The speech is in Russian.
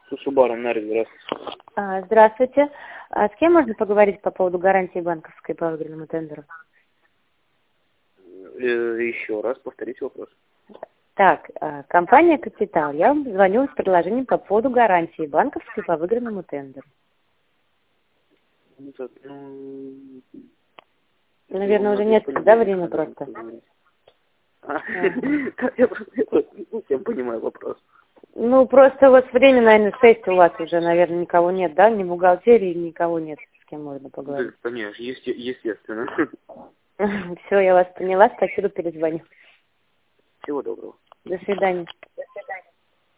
Сусубару, Нарик, здравствуйте. Здравствуйте. С кем можно поговорить по поводу гарантии банковской по выигранному тендеру? Еще раз повторите вопрос. Так, компания «Капитал». Я вам звоню с предложением по поводу гарантии банковской по выигранному тендеру. Наверное, уже нет, да, время просто? Я просто не совсем понимаю вопрос. Ну, просто вот время, наверное, 6 у вас уже, наверное, никого нет, да? Ни бухгалтерии, никого нет, с кем можно поговорить. Да, конечно, естественно. Все, я вас поняла, спасибо, перезвоню. Всего доброго. До свидания.